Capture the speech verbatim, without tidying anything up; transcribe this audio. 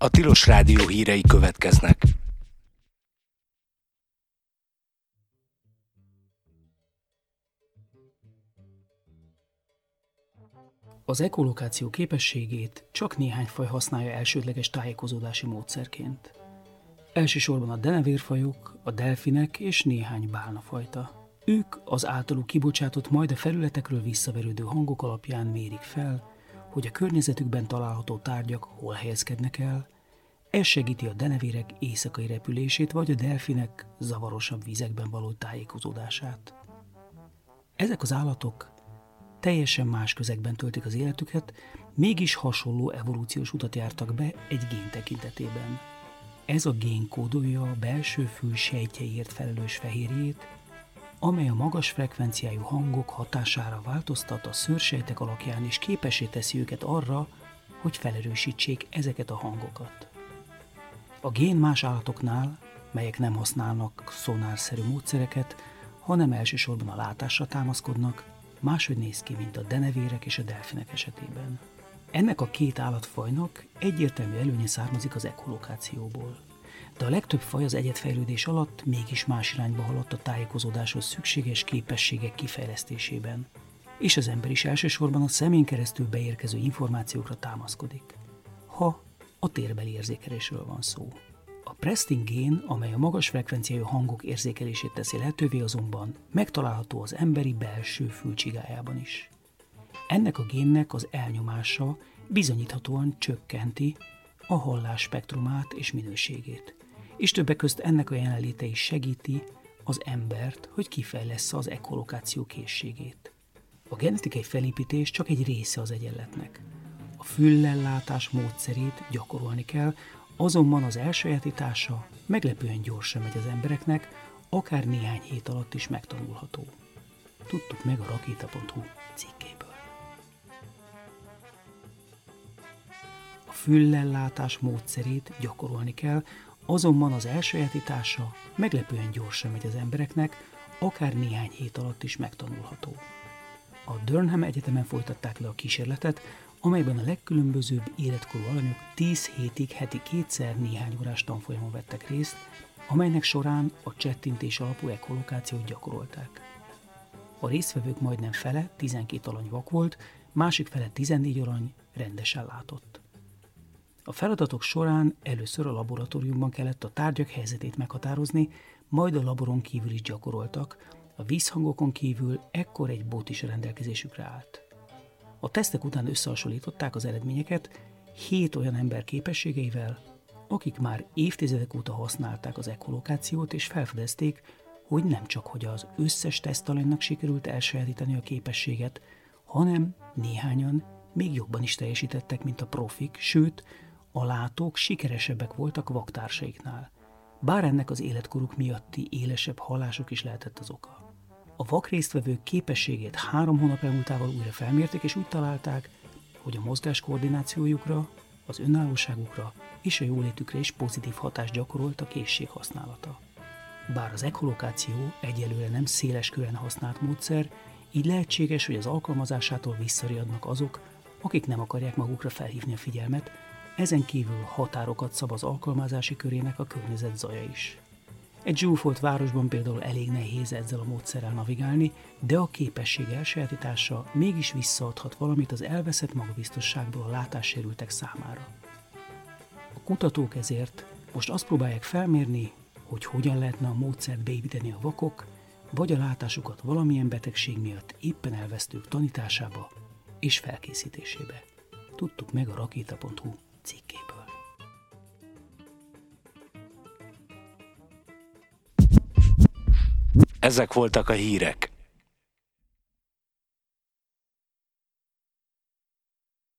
A Tilos Rádió hírei következnek. Az ekolokáció képességét csak néhány faj használja elsődleges tájékozódási módszerként. Elsősorban a denevérfajok, a delfinek és néhány bálnafajta. Ők az általuk kibocsátott, majd a felületekről visszaverődő hangok alapján mérik fel, hogy a környezetükben található tárgyak hol helyezkednek el. Ez segíti a denevérek éjszakai repülését, vagy a delfinek zavarosabb vizekben való tájékozódását. Ezek az állatok teljesen más közegben töltik az életüket, mégis hasonló evolúciós utat jártak be egy gén tekintetében. Ez a gén kódolja a belső fül sejtjeiért felelős fehérjét, amely a magas frekvenciájú hangok hatására változtat a szőrsejtek alakján, és képessé teszi őket arra, hogy felerősítsék ezeket a hangokat. A gén más állatoknál, melyek nem használnak szonárszerű módszereket, hanem elsősorban a látásra támaszkodnak, máshogy néz ki, mint a denevérek és a delfinek esetében. Ennek a két állatfajnak egyértelmű előnye származik az ekolokációból. De a legtöbb faj az egyedfejlődés alatt mégis más irányba haladt a tájékozódáshoz szükséges képességek kifejlesztésében, és az ember is elsősorban a szemén keresztül beérkező információkra támaszkodik, ha a térbeli érzékelésről van szó. A Prestin gén, amely a magas frekvenciájú hangok érzékelését teszi lehetővé, azonban megtalálható az emberi belső fülcsigájában is. Ennek a génnek az elnyomása bizonyíthatóan csökkenti a hallás spektrumát és minőségét, és többek közt ennek a jelenléte is segíti az embert, hogy kifejlessze az ekolokáció készségét. A genetikai felépítés csak egy része az egyenletnek. A füllellátás módszerét gyakorolni kell, azonban az elsajátítása meglepően gyorsan megy az embereknek, akár néhány hét alatt is megtanulható. Tudtuk meg a rakéta pont hu cikkéből. A füllellátás módszerét gyakorolni kell, azonban az elsajátítása meglepően gyorsan megy az embereknek, akár néhány hét alatt is megtanulható. A Durham Egyetemen folytatták le a kísérletet, amelyben a legkülönbözőbb életkorú alanyok tíz hétig heti kétszer néhány órás tanfolyamon vettek részt, amelynek során a csettintés alapú ekolokációt gyakorolták. A résztvevők majdnem fele, tizenkét alany vak volt, másik fele tizennégy alany rendesen látott. A feladatok során először a laboratóriumban kellett a tárgyak helyzetét meghatározni, majd a laboron kívül is gyakoroltak, a vízhangokon kívül ekkor egy bot is rendelkezésükre állt. A tesztek után összehasonlították az eredményeket hét olyan ember képességeivel, akik már évtizedek óta használták az ekolokációt, és felfedezték, hogy nem csak hogy az összes tesztalanynak sikerült elsajátítani a képességet, hanem néhányan még jobban is teljesítettek, mint a profik, sőt, a látók sikeresebbek voltak vaktársaiknál, bár ennek az életkoruk miatti élesebb hallásuk is lehetett az oka. A vak résztvevők képességét három hónap elmúltával újra felmérték, és úgy találták, hogy a mozgás koordinációjukra, az önállóságukra és a jólétükre is pozitív hatást gyakorolt a készség használata. Bár az ekolokáció egyelőre nem széles körben használt módszer, így lehetséges, hogy az alkalmazásától visszariadnak azok, akik nem akarják magukra felhívni a figyelmet, ezen kívül határokat szab az alkalmazási körének a környezet zaja is. Egy zsúfolt városban például elég nehéz ezzel a módszerrel navigálni, de a képesség elsajátítása mégis visszaadhat valamit az elveszett magabiztosságból a látássérültek számára. A kutatók ezért most azt próbálják felmérni, hogy hogyan lehetne a módszert beépíteni a vakok, vagy a látásukat valamilyen betegség miatt éppen elvesztők tanításába és felkészítésébe. Tudtuk meg a rakéta pont hu cikkéből. Ezek voltak a hírek.